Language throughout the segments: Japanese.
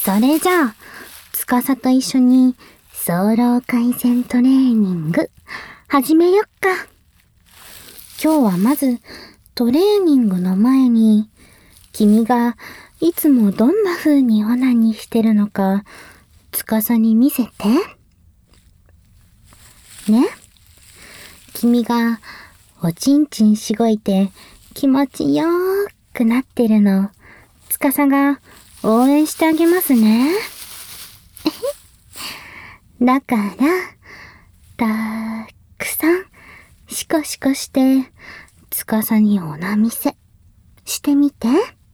それじゃあ、司と一緒に早漏改善トレーニング始めよっか。今日はまずトレーニングの前に、君がいつもどんな風にオナニーしてるのか、司に見せて。ね。君がおちんちんしごいて気持ちよーくなってるの、司が応援してあげますね。だから、たくさんシコシコして、司におな見せしてみて。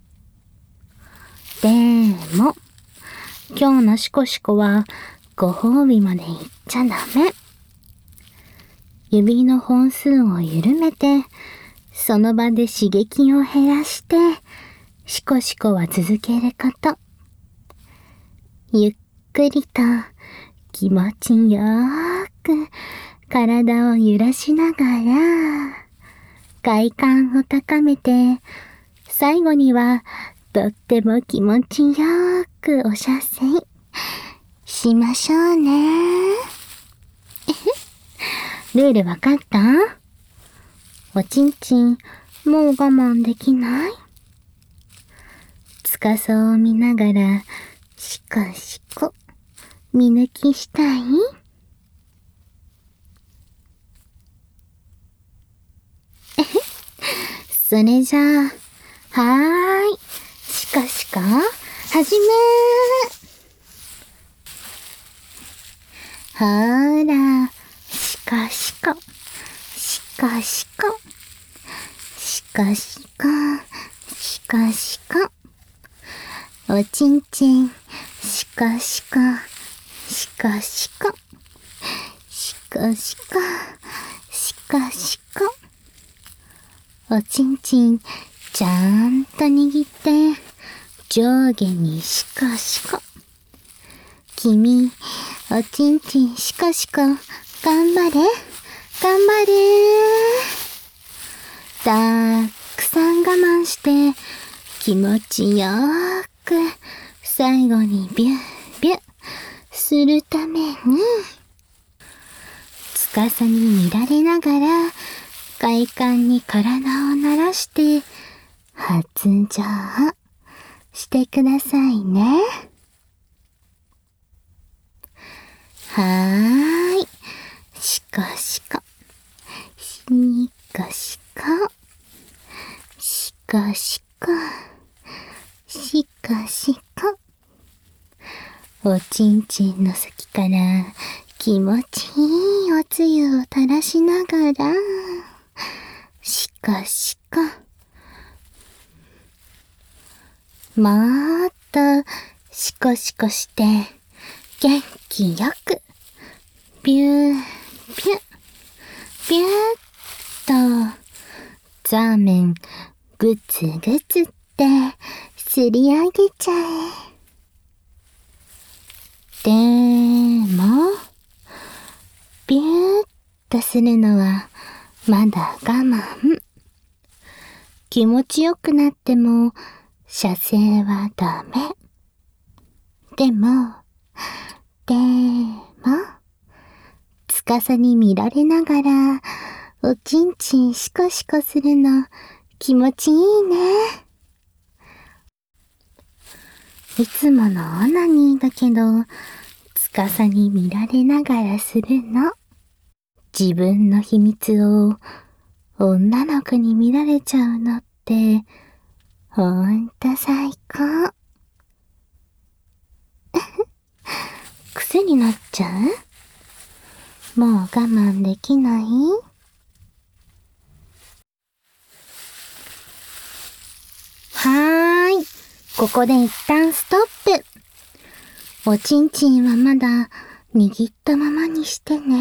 でも、今日のシコシコはご褒美までいっちゃダメ。指の本数を緩めて、その場で刺激を減らして、シコシコは続けること。ゆっくりと気持ちよーく体を揺らしながら、快感を高めて、最後にはとっても気持ちよーくお射精しましょうね。ルールわかった？おちんちんもう我慢できない？司を見ながらシコシコ見抜きしたい？それじゃあ、はーい。シコシコ、始めー。ほーら、シコシコ、シコシコ、シコシコ、シコシコ。おちんちん、シコシコ、シコシコ、シコシコ、シコシコ。おちんちん、ちゃんと握って、上下にシコシコ。君、おちんちんシコシコ、頑張れ、頑張れー。たくさん我慢して、気持ちよーく、最後にビュッビュッするために、司に見られながら、快感に体を慣らして、発情してくださいね。はーい。シコシコ。シコシコ。シコシコ。シコシコ。おちんちんの先から気持ちいいおつゆを垂らしながら、シコシコ。もーっとシコシコして、元気よく、ビュー、ビュッ、ビューっと、ザーメン、グツグツってすり上げちゃえ。でも、ビューっとするのはまだ我慢。気持ちよくなっても、射精はダメ。でも、司に見られながら、おちんちんシコシコするの気持ちいいね。いつものオナニーだけど、司に見られながらするの。自分の秘密を女の子に見られちゃうのって、ほんと最高。癖になっちゃう？もう我慢できない？はーい。ここで一旦ストップ。おちんちんはまだ握ったままにしてね。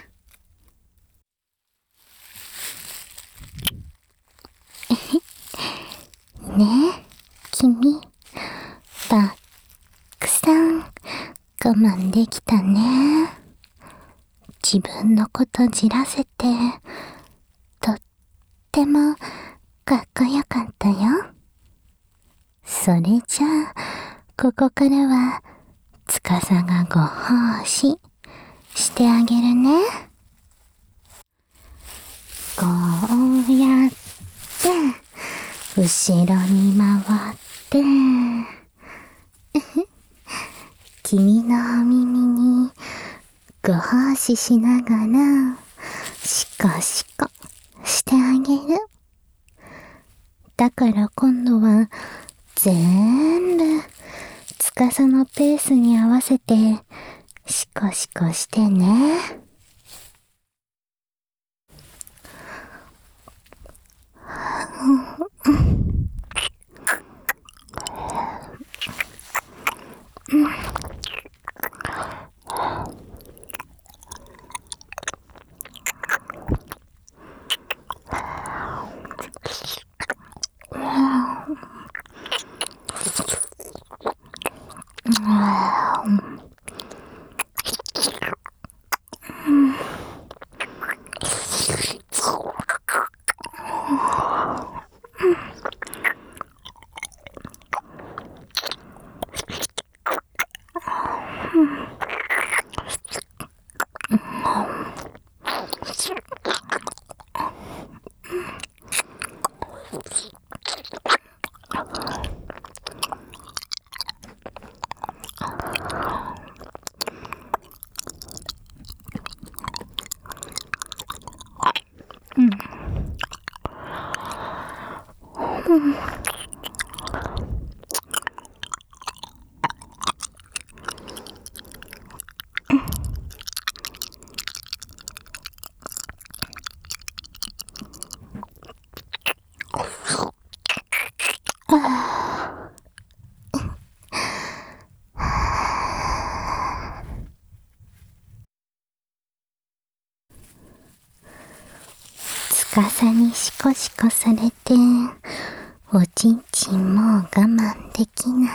ねえ、君、たくさん我慢できたね。自分のことじらせて、とってもかっこよかったよ。それじゃあ、 ここからは、司がご奉仕してあげるね。こうやって、後ろに回って、君のお耳にご奉仕しながら、シコシコしてあげる。だから今度は、全部、司のペースに合わせて、シコシコしてね。司にシコシコされて、おちんちんも我慢できない。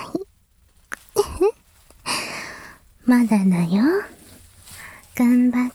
まだだよ。頑張って。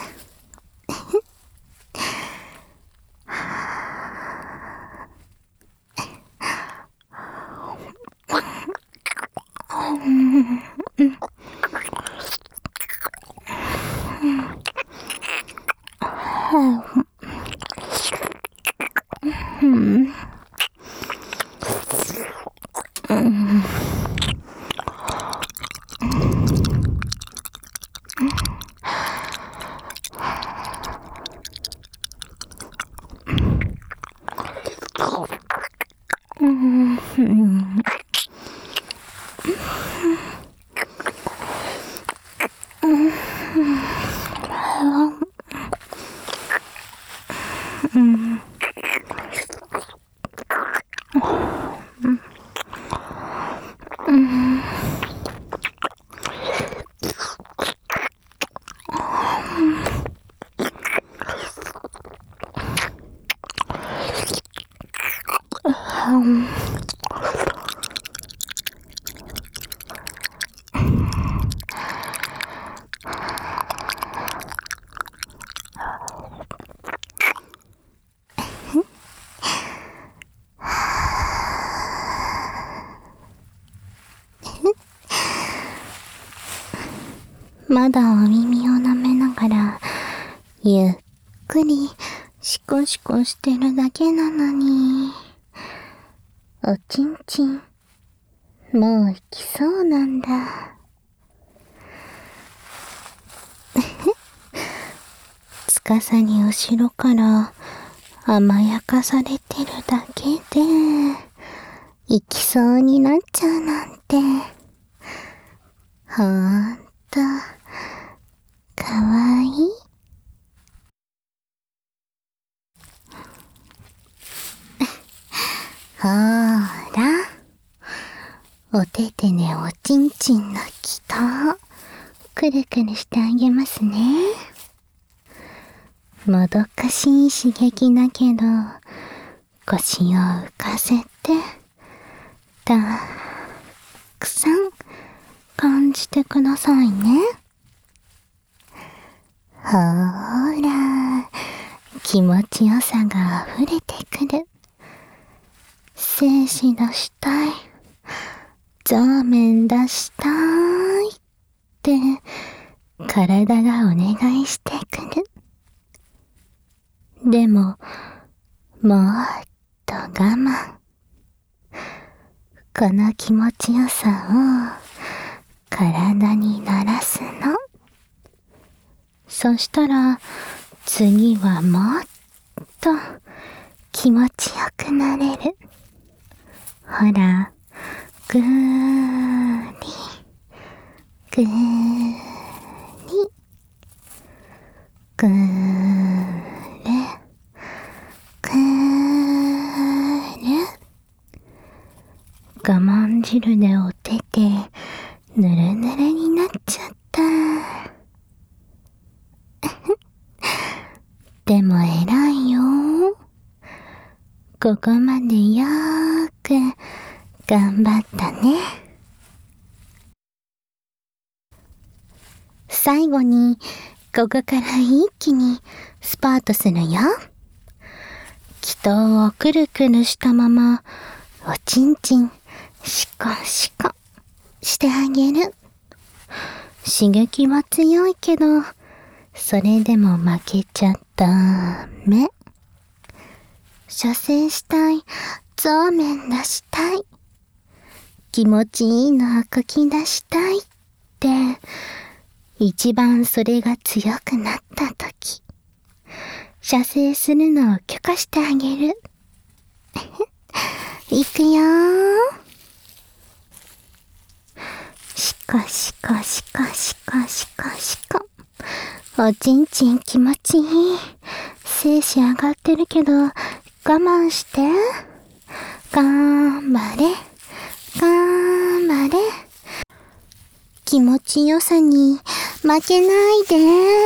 まだお耳を舐めながら、ゆっくりシコシコしてるだけなのに、おちんちん、もう行きそうなんだ。司に後ろから甘やかされてるだけで、行きそうになっちゃうなんて、ほんと、かわいい。ほーら、おててねおちんちんの気と、くるくるしてあげますね。もどかしい刺激だけど、腰を浮かせて、たくさん感じてくださいね。ほーら、気持ちよさが溢れてくる。精子のしたい、 ザーメン出したいって体がお願いしてくる。でも、もっと我慢。この気持ちよさを体に慣らすの。そしたら次はもっと気持ちよくなれる。ほら、ぐーり、ぐーり、ぐーる、ぐーる。我慢汁でお手てぬるぬるになっちゃった。でも偉いよ。ここまでよーく頑張ったね。最後にここから一気にスパートするよ。気筒をくるくるしたままおちんちんシコシコしてあげる。刺激は強いけど、それでも負けちゃダメ。射精したい、ザーメン出したい、気持ちいいのを書き出したいって、一番それが強くなった時、射精するのを許可してあげる。いくよー。シコシコシコシコシコシコ。おちんちん気持ちいい。精子上がってるけど、我慢して。頑張れ。頑張れ。気持ちよさに負けないで。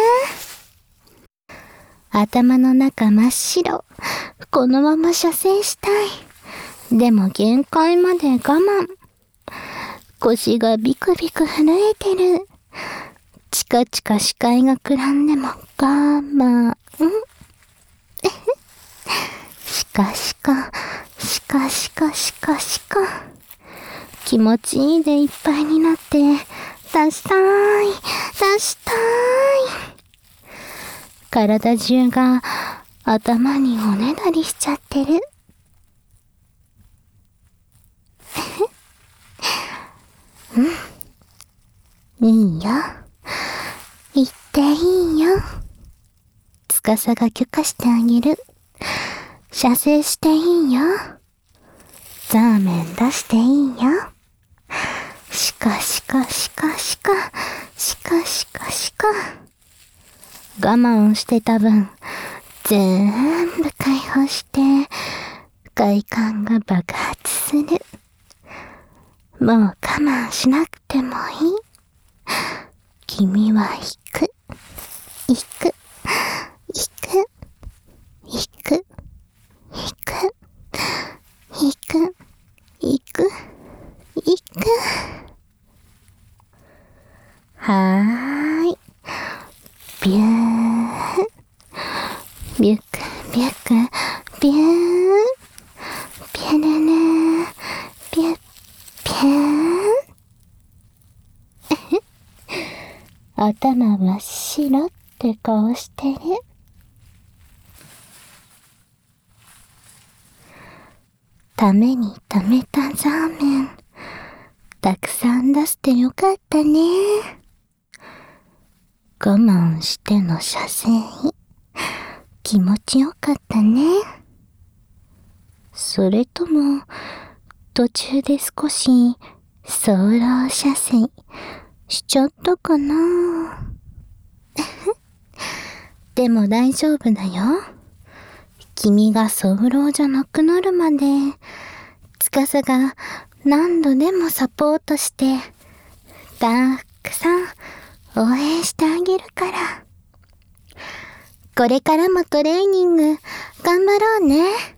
頭の中真っ白。このまま射精したい。でも限界まで我慢。腰がビクビク震えてる。チカチカ視界がくらんでも我慢。シカシカ、シカシカシカシカ。気持ちいいでいっぱいになって出したい、出したい。体中が頭におねだりしちゃってる。いいよ。言っていいよ。司が許可してあげる。射精していいよ。ザーメン出していいよ。シカシカシカシカ、シカシカシカ。我慢してた分、全部解放して、快感が爆発する。もう我慢しなくてもいい。君は行く、行く、行く、行く、行く、行く、行く、行く。はーい。ビュー、ビュクビュク、ビュー、ビュルルー、ビュッ、ビュー。頭真っ白って顔してる。ためにためたザーメン、たくさん出してよかったね。我慢しての射精、気持ちよかったね。それとも途中で少しソロ射精しちゃったかな。でも大丈夫だよ。君がソロじゃなくなるまで司が何度でもサポートしてたくさん応援してあげるから。これからもトレーニング頑張ろうね。